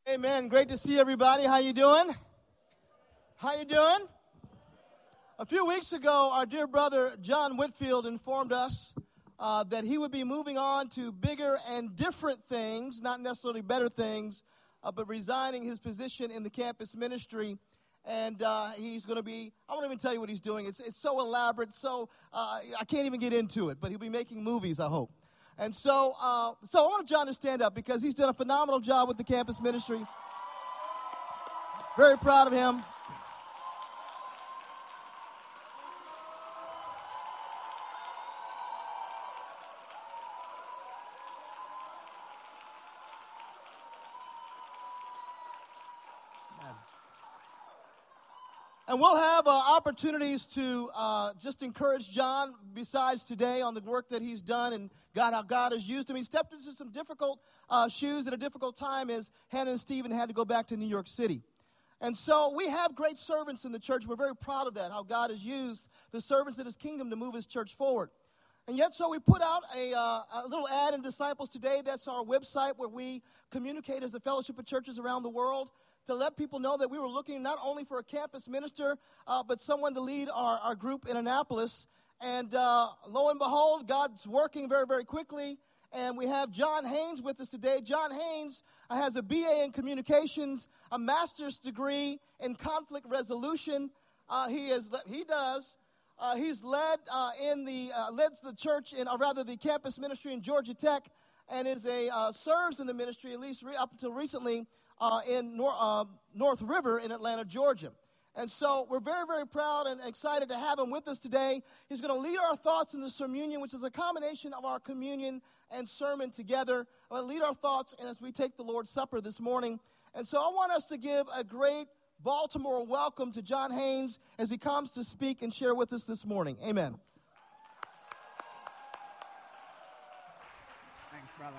Amen. Great to see everybody. How you doing? How you doing? A few weeks ago, our dear brother John Whitfield informed us that he would be moving on to bigger and different things, not necessarily better things, but resigning his position in the campus ministry. And he's going to be, I won't even tell you what he's doing. It's so elaborate, so I can't even get into it, but he'll be making movies, I hope. And so I want John to stand up because he's done a phenomenal job with the campus ministry. Very proud of him. And we'll have opportunities to just encourage John besides today on the work that he's done and how God has used him. He stepped into some difficult shoes at a difficult time as Hannah and Stephen had to go back to New York City. And so we have great servants in the church. We're very proud of that, how God has used the servants in his kingdom to move his church forward. And yet, so we put out a little ad in Disciples Today. That's our website where we communicate as a fellowship of churches around the world, to let people know that we were looking not only for a campus minister, but someone to lead our group in Annapolis. And lo and behold, God's working very, very quickly. And we have John Haynes with us today. John Haynes has a BA in communications, a master's degree in conflict resolution. He's led the church in, or rather the campus ministry in Georgia Tech, and serves in the ministry at least up until recently in North River in Atlanta, Georgia. And so we're very, very proud and excited to have him with us today. He's going to lead our thoughts in the sermonium, which is a combination of our communion and sermon together. I'm going to lead our thoughts as we take the Lord's Supper this morning. And so I want us to give a great Baltimore welcome to John Haynes as he comes to speak and share with us this morning. Amen. Thanks, brother.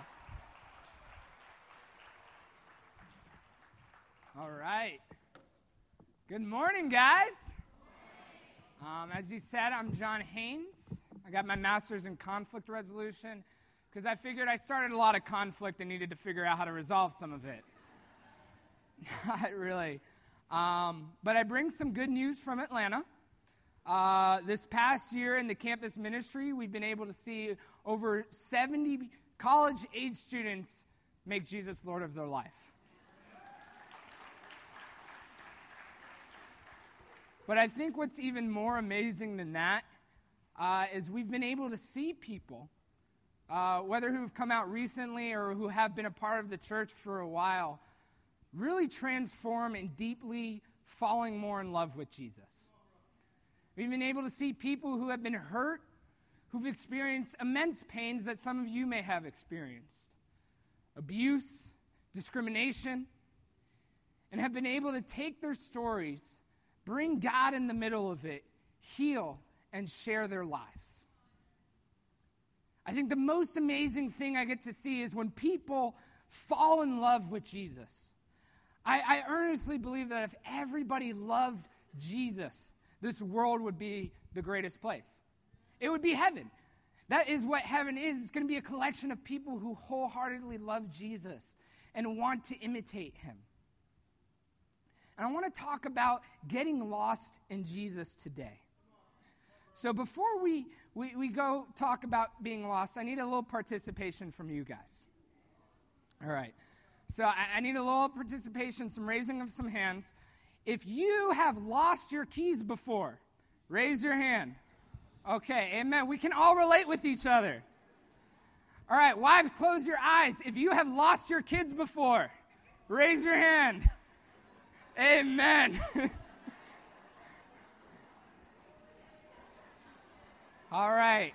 All right. Good morning, guys. As he said, I'm John Haynes. I got my master's in conflict resolution because I figured I started a lot of conflict and needed to figure out how to resolve some of it. Not really. But I bring some good news from Atlanta. This past year in the campus ministry, we've been able to see over 70 college-age students make Jesus Lord of their life. But I think what's even more amazing than that is we've been able to see people, whether who've come out recently or who have been a part of the church for a while, really transform and deeply falling more in love with Jesus. We've been able to see people who have been hurt, who've experienced immense pains that some of you may have experienced, abuse, discrimination, and have been able to take their stories, bring God in the middle of it, heal, and share their lives. I think the most amazing thing I get to see is when people fall in love with Jesus. I earnestly believe that if everybody loved Jesus, this world would be the greatest place. It would be heaven. That is what heaven is. It's going to be a collection of people who wholeheartedly love Jesus and want to imitate him. And I want to talk about getting lost in Jesus today. So before we go talk about being lost, I need a little participation from you guys. All right. So I need a little participation, some raising of some hands. If you have lost your keys before, raise your hand. Okay, amen. We can all relate with each other. All right, wives, close your eyes. If you have lost your kids before, raise your hand. Amen. All right.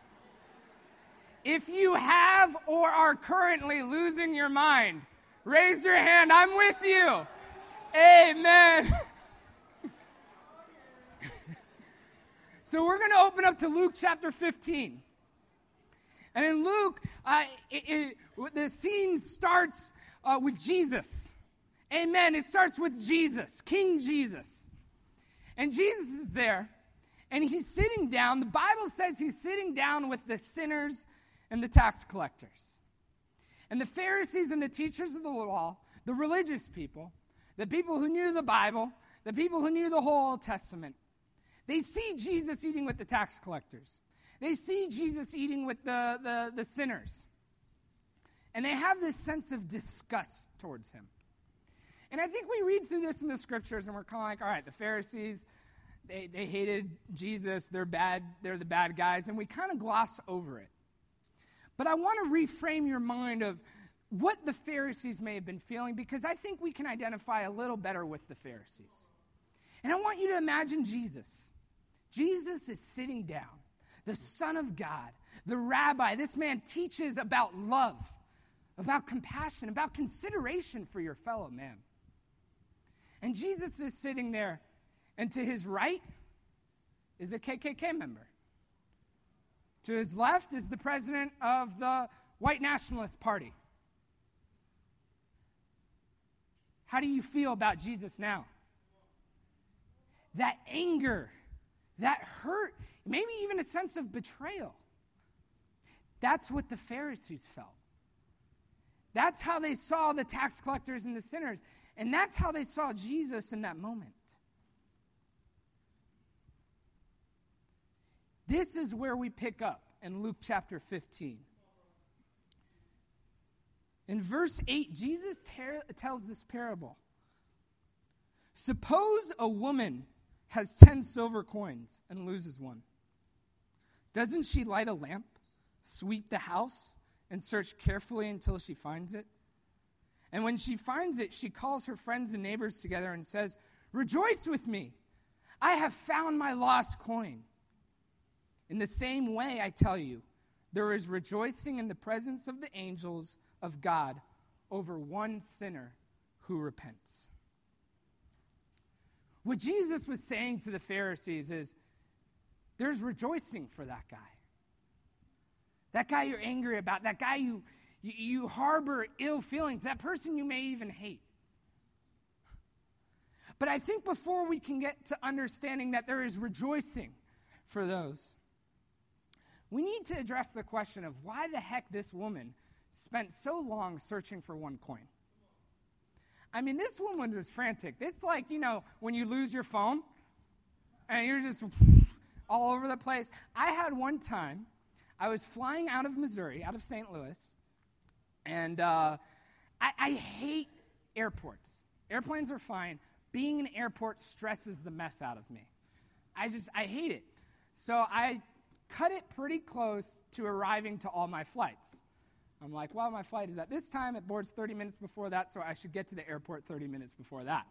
If you have or are currently losing your mind, raise your hand. I'm with you. Amen. So we're going to open up to Luke chapter 15. And in Luke, the scene starts with Jesus. Amen. It starts with Jesus, King Jesus. And Jesus is there, and he's sitting down. The Bible says he's sitting down with the sinners and the tax collectors. And the Pharisees and the teachers of the law, the religious people, the people who knew the Bible, the people who knew the whole Old Testament, they see Jesus eating with the tax collectors. They see Jesus eating with the sinners. And they have this sense of disgust towards him. And I think we read through this in the scriptures and we're kind of like, all right, the Pharisees, they hated Jesus, they're bad, they're the bad guys, and we kind of gloss over it. But I want to reframe your mind of what the Pharisees may have been feeling, because I think we can identify a little better with the Pharisees. And I want you to imagine Jesus. Jesus is sitting down, the Son of God, the rabbi. This man teaches about love, about compassion, about consideration for your fellow man. And Jesus is sitting there, and to his right is a KKK member. To his left is the president of the White Nationalist Party. How do you feel about Jesus now? That anger, that hurt, maybe even a sense of betrayal. That's what the Pharisees felt. That's how they saw the tax collectors and the sinners. And that's how they saw Jesus in that moment. This is where we pick up in Luke chapter 15. In verse 8, Jesus tells this parable. Suppose a woman has 10 silver coins and loses one. Doesn't she light a lamp, sweep the house, and search carefully until she finds it? And when she finds it, she calls her friends and neighbors together and says, "Rejoice with me! I have found my lost coin." In the same way, I tell you, there is rejoicing in the presence of the angels of God over one sinner who repents. What Jesus was saying to the Pharisees is, there's rejoicing for that guy. That guy you're angry about, that guy you harbor ill feelings, that person you may even hate. But I think before we can get to understanding that there is rejoicing for those, we need to address the question of why the heck this woman spent so long searching for one coin. I mean, this woman was frantic. It's like, when you lose your phone and you're just all over the place. I had one time, I was flying out of Missouri, out of St. Louis, and I hate airports. Airplanes are fine. Being in an airport stresses the mess out of me. I hate it. So I cut it pretty close to arriving to all my flights. I'm like, well, my flight is at this time. It boards 30 minutes before that, so I should get to the airport 30 minutes before that.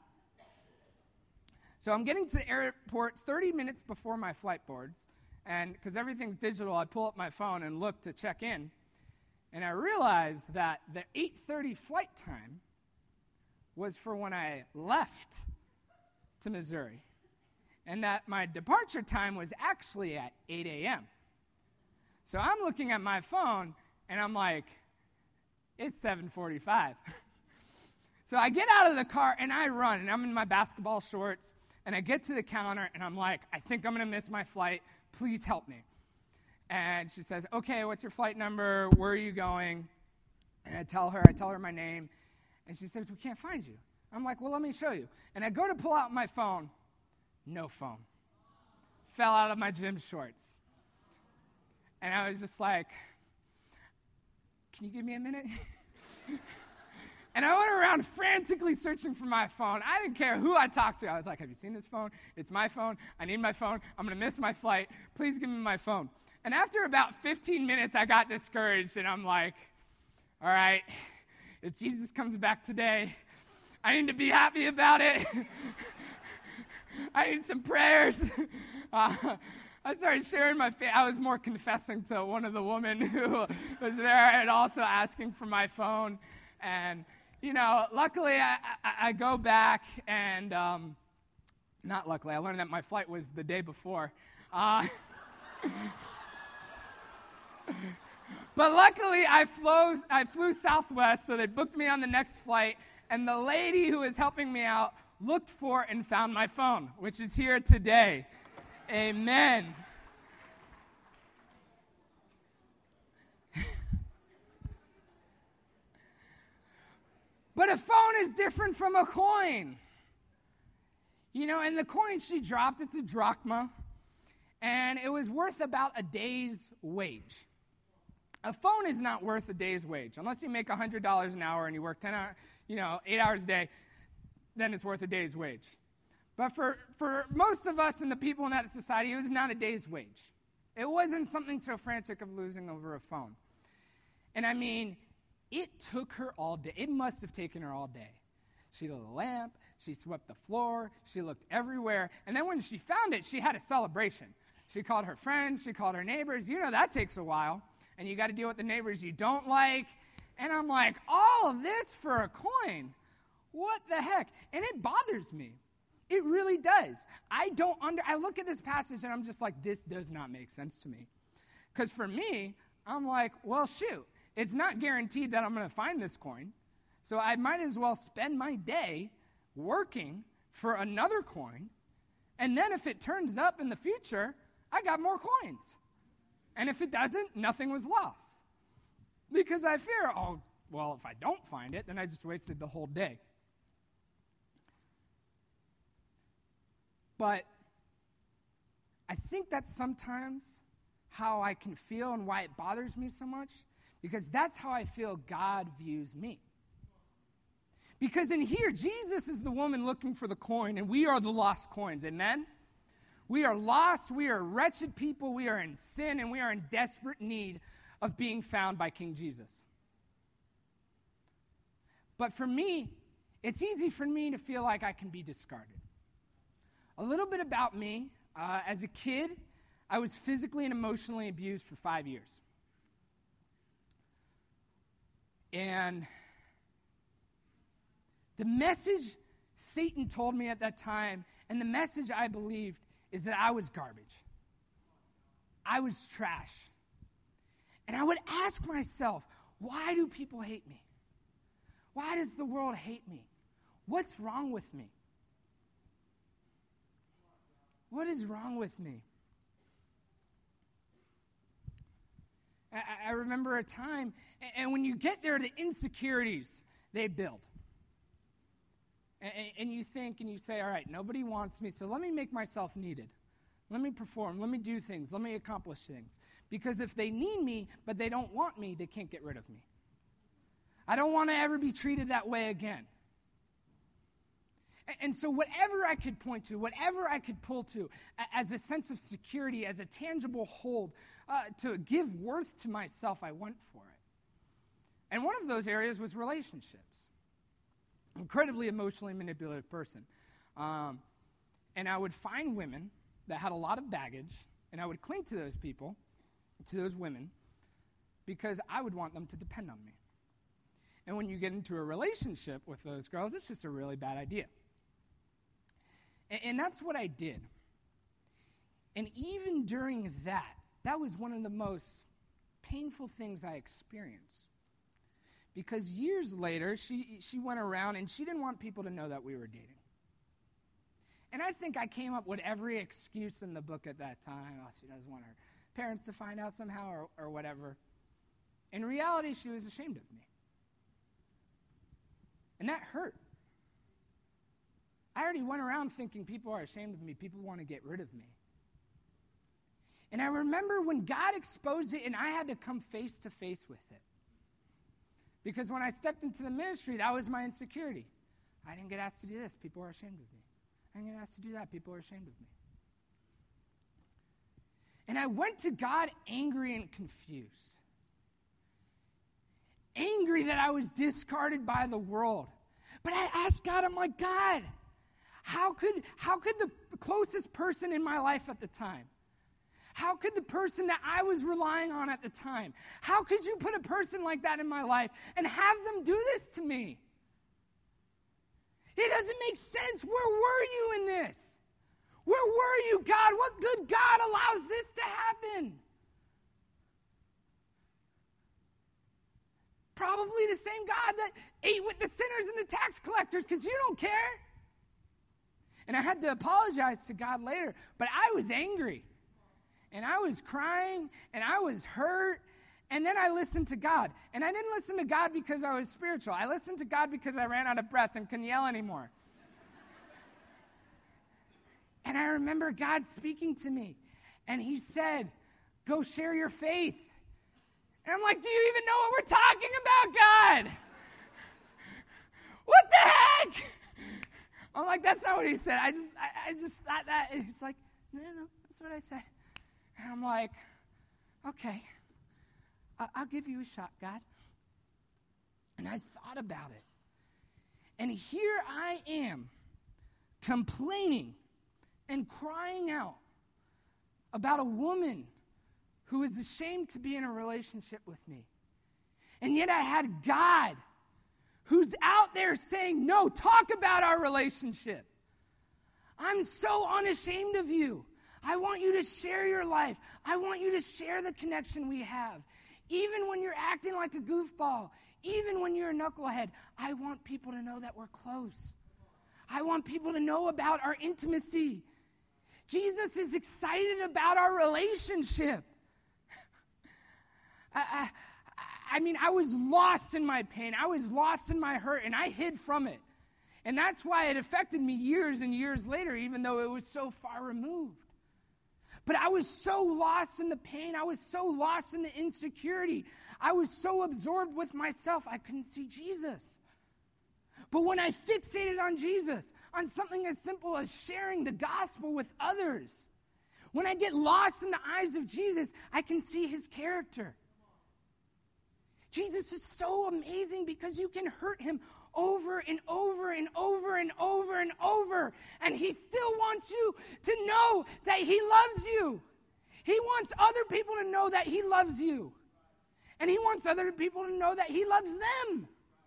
So I'm getting to the airport 30 minutes before my flight boards, and because everything's digital, I pull up my phone and look to check in, and I realize that the 8:30 flight time was for when I left to Missouri, and that my departure time was actually at 8 a.m. So I'm looking at my phone, and I'm like, it's 7:45. So I get out of the car, and I run, and I'm in my basketball shorts, and I get to the counter, and I'm like, I think I'm going to miss my flight. Please help me. And she says, okay, what's your flight number? Where are you going? And I tell her my name, and she says, we can't find you. I'm like, well, let me show you. And I go to pull out my phone. No phone. Fell out of my gym shorts. And I was just like, can you give me a minute? And I went around frantically searching for my phone. I didn't care who I talked to. I was like, have you seen this phone? It's my phone. I need my phone. I'm going to miss my flight. Please give me my phone. And after about 15 minutes, I got discouraged, and I'm like, all right, if Jesus comes back today, I need to be happy about it. I need some prayers. I started sharing my faith. I was more confessing to one of the women who was there and also asking for my phone. And, luckily I go back and, not luckily, I learned that my flight was the day before. But luckily I flew Southwest, so they booked me on the next flight. And the lady who was helping me out looked for and found my phone, which is here today. Amen. But a phone is different from a coin. You know, and the coin she dropped, it's a drachma, and it was worth about a day's wage. A phone is not worth a day's wage. Unless you make $100 an hour and you work 10 hours, 8 hours a day, then it's worth a day's wage. But for most of us and the people in that society, it was not a day's wage. It wasn't something so frantic of losing over a phone. And I mean, it took her all day. It must have taken her all day. She lit a lamp. She swept the floor. She looked everywhere. And then when she found it, she had a celebration. She called her friends. She called her neighbors. You know, that takes a while. And you got to deal with the neighbors you don't like. And I'm like, all of this for a coin? What the heck? And it bothers me. It really does. I look at this passage and I'm just like, this does not make sense to me. Because for me, I'm like, well, shoot. It's not guaranteed that I'm going to find this coin. So I might as well spend my day working for another coin. And then if it turns up in the future, I got more coins. And if it doesn't, nothing was lost. Because I fear, if I don't find it, then I just wasted the whole day. But I think that's sometimes how I can feel and why it bothers me so much. Because that's how I feel God views me. Because in here, Jesus is the woman looking for the coin, and we are the lost coins. Amen? We are lost, we are wretched people, we are in sin, and we are in desperate need of being found by King Jesus. But for me, it's easy for me to feel like I can be discarded. A little bit about me. As a kid, I was physically and emotionally abused for 5 years. And the message Satan told me at that time, and the message I believed, is that I was garbage. I was trash. And I would ask myself, why do people hate me? Why does the world hate me? What's wrong with me? What is wrong with me? I remember a time, and when you get there, the insecurities they build. And you think and you say, all right, nobody wants me, so let me make myself needed. Let me perform. Let me do things. Let me accomplish things. Because if they need me, but they don't want me, they can't get rid of me. I don't want to ever be treated that way again. And so whatever I could point to, whatever I could pull to as a sense of security, as a tangible hold, to give worth to myself, I went for it. And one of those areas was relationships. Incredibly emotionally manipulative person. And I would find women that had a lot of baggage, and I would cling to those people, to those women, because I would want them to depend on me. And when you get into a relationship with those girls, it's just a really bad idea. And that's what I did. And even during that was one of the most painful things I experienced. Because years later, she went around and she didn't want people to know that we were dating. And I think I came up with every excuse in the book at that time. Oh, she doesn't want her parents to find out somehow or whatever. In reality, she was ashamed of me. And that hurt. I already went around thinking people are ashamed of me. People want to get rid of me. And I remember when God exposed it and I had to come face to face with it. Because when I stepped into the ministry, that was my insecurity. I didn't get asked to do this. People are ashamed of me. I didn't get asked to do that. People are ashamed of me. And I went to God angry and confused. Angry that I was discarded by the world. But I asked God, I'm like, God, how could the closest person in my life at the time, how could the person that I was relying on at the time, how could you put a person like that in my life and have them do this to me? It doesn't make sense. Where were you in this? Where were you, God? What good God allows this to happen? Probably the same God that ate with the sinners and the tax collectors because you don't care. And I had to apologize to God later, but I was angry. And I was crying, and I was hurt, And then I listened to God. And I didn't listen to God because I was spiritual. I listened to God because I ran out of breath and couldn't yell anymore. And I remember God speaking to me. And he said, go share your faith. And I'm like, do you even know what we're talking about, God? What the heck? I'm like, that's not what he said. I just thought that. And he's like, no, that's what I said. And I'm like, okay, I'll give you a shot, God. And I thought about it. And here I am complaining and crying out about a woman who is ashamed to be in a relationship with me. And yet I had God who's out there saying, no, talk about our relationship. I'm so unashamed of you. I want you to share your life. I want you to share the connection we have. Even when you're acting like a goofball, even when you're a knucklehead, I want people to know that we're close. I want people to know about our intimacy. Jesus is excited about our relationship. I was lost in my pain. I was lost in my hurt, and I hid from it. And that's why it affected me years and years later, even though it was so far removed. But I was so lost in the pain. I was so lost in the insecurity. I was so absorbed with myself, I couldn't see Jesus. But when I fixated on Jesus, on something as simple as sharing the gospel with others, when I get lost in the eyes of Jesus, I can see his character. Jesus is so amazing because you can hurt him over and over and over and over and over. And he still wants you to know that he loves you. He wants other people to know that he loves you. And he wants other people to know that he loves them.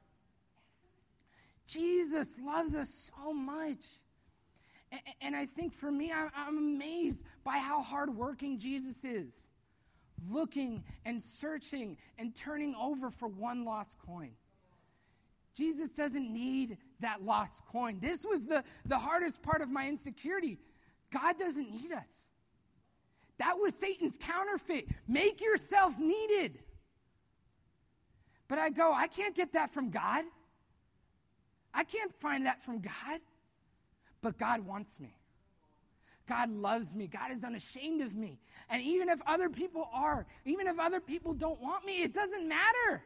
Jesus loves us so much. And I think for me, I'm amazed by how hardworking Jesus is. Looking and searching and turning over for one lost coin. Jesus doesn't need that lost coin. This was the hardest part of my insecurity. God doesn't need us. That was Satan's counterfeit. Make yourself needed. But I go, I can't get that from God. I can't find that from God. But God wants me. God loves me. God is unashamed of me. And even if other people are, even if other people don't want me, it doesn't matter.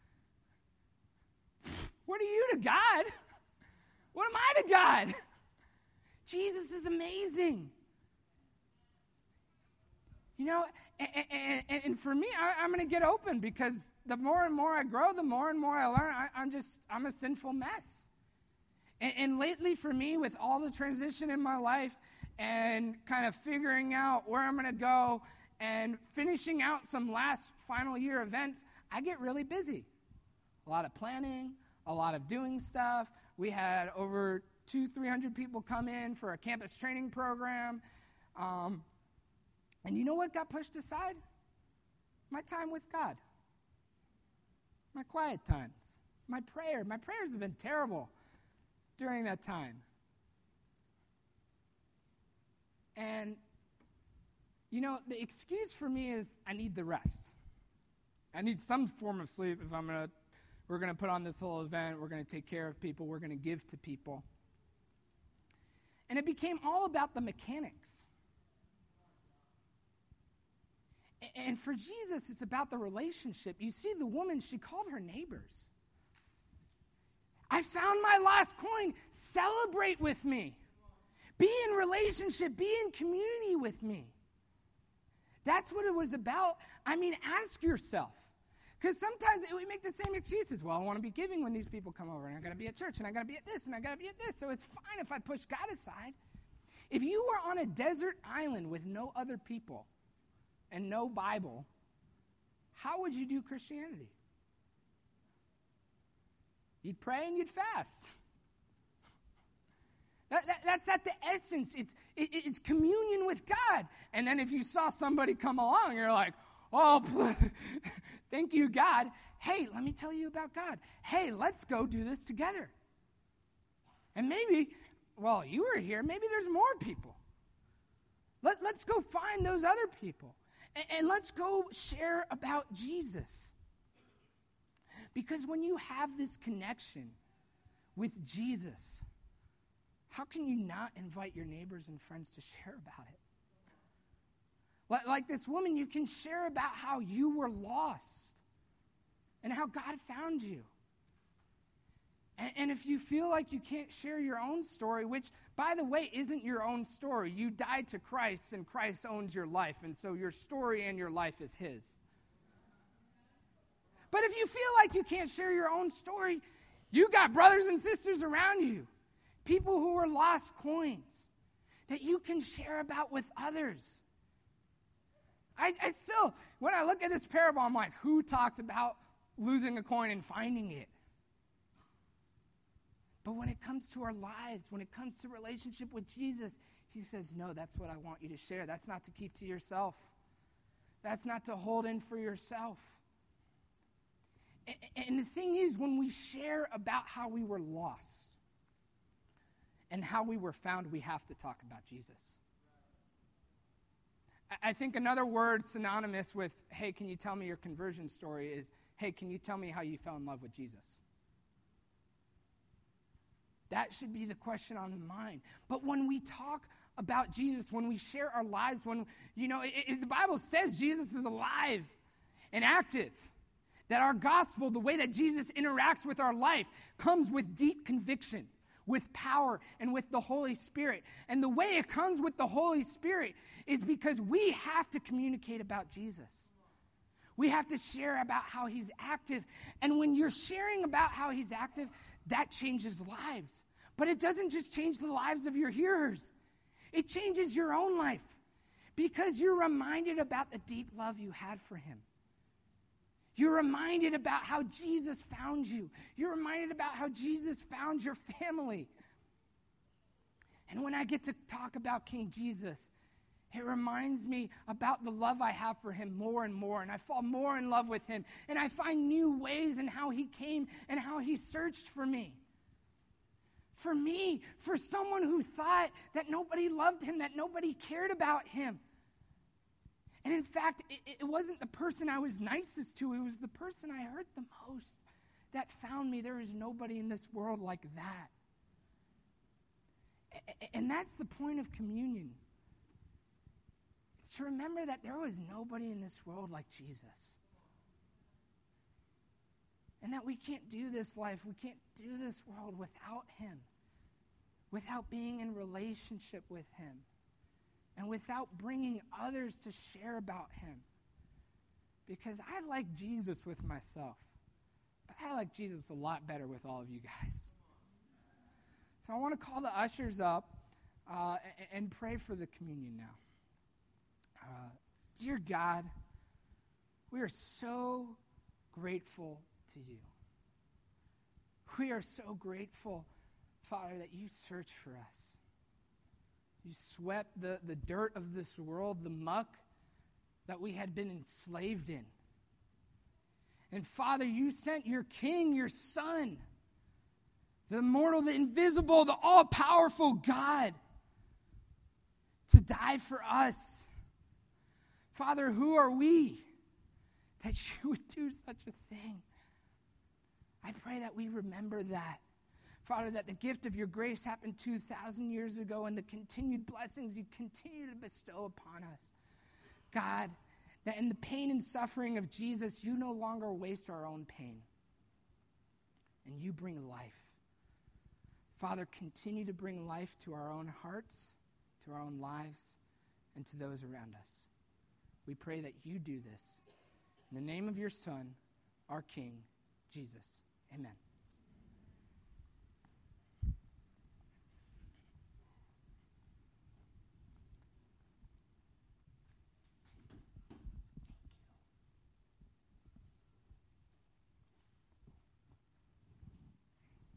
What are you to God? What am I to God? Jesus is amazing. You know, and for me, I'm going to get open because the more and more I grow, the more and more I learn. I'm a sinful mess. And lately for me, with all the transition in my life, and kind of figuring out where I'm going to go and finishing out some last final year events, I get really busy. A lot of planning, a lot of doing stuff. We had over 200-300 people come in for a campus training program. And you know what got pushed aside? My time with God. My quiet times. My prayer. My prayers have been terrible during that time. And, you know, the excuse for me is I need the rest. I need some form of sleep if we're going to put on this whole event. We're going to take care of people. We're going to give to people. And it became all about the mechanics. And for Jesus, it's about the relationship. You see, the woman, she called her neighbors. I found my lost coin. Celebrate with me. Be in relationship. Be in community with me. That's what it was about. I mean, ask yourself. Because sometimes we make the same excuses. Well, I want to be giving when these people come over, and I got to be at church, and I got to be at this, and I got to be at this. So it's fine if I push God aside. If you were on a desert island with no other people and no Bible, how would you do Christianity? You'd pray and you'd fast. That's at the essence. It's communion with God. And then if you saw somebody come along, you're like, oh, thank you, God. Hey, let me tell you about God. Hey, let's go do this together. And maybe, well, you were here. Maybe there's more people. Let's go find those other people. And let's go share about Jesus. Because when you have this connection with Jesus, how can you not invite your neighbors and friends to share about it? Like this woman, you can share about how you were lost and how God found you. And if you feel like you can't share your own story, which, by the way, isn't your own story. You died to Christ, and Christ owns your life, and so your story and your life is his. But if you feel like you can't share your own story, you got brothers and sisters around you, people who are lost coins that you can share about with others. I still, when I look at this parable, I'm like, who talks about losing a coin and finding it? But when it comes to our lives, when it comes to relationship with Jesus, he says, no, that's what I want you to share. That's not to keep to yourself. That's not to hold in for yourself. And the thing is, when we share about how we were lost and how we were found, we have to talk about Jesus. I think another word synonymous with, hey, can you tell me your conversion story is, hey, can you tell me how you fell in love with Jesus? That should be the question on the mind. But when we talk about Jesus, when we share our lives, when, the Bible says Jesus is alive and active, that our gospel, the way that Jesus interacts with our life, comes with deep conviction, with power, and with the Holy Spirit. And the way it comes with the Holy Spirit is because we have to communicate about Jesus. We have to share about how he's active. And when you're sharing about how he's active, that changes lives. But it doesn't just change the lives of your hearers. It changes your own life because you're reminded about the deep love you had for him. You're reminded about how Jesus found you. You're reminded about how Jesus found your family. And when I get to talk about King Jesus, it reminds me about the love I have for him more and more. And I fall more in love with him. And I find new ways in how he came and how he searched for me. For me, for someone who thought that nobody loved him, that nobody cared about him. And in fact, it wasn't the person I was nicest to. It was the person I hurt the most that found me. There is nobody in this world like that. And that's the point of communion. It's to remember that there was nobody in this world like Jesus. And that we can't do this life, we can't do this world without him. Without being in relationship with him. And without bringing others to share about him. Because I like Jesus with myself. But I like Jesus a lot better with all of you guys. So I want to call the ushers up and pray for the communion now. Dear God, we are so grateful to you. We are so grateful, Father, that you search for us. You swept the dirt of this world, the muck that we had been enslaved in. And Father, you sent your King, your Son, the immortal, the invisible, the all-powerful God, to die for us. Father, who are we that you would do such a thing? I pray that we remember that. Father, that the gift of your grace happened 2,000 years ago and the continued blessings you continue to bestow upon us. God, that in the pain and suffering of Jesus, you no longer waste our own pain. And you bring life. Father, continue to bring life to our own hearts, to our own lives, and to those around us. We pray that you do this. In the name of your Son, our King, Jesus. Amen.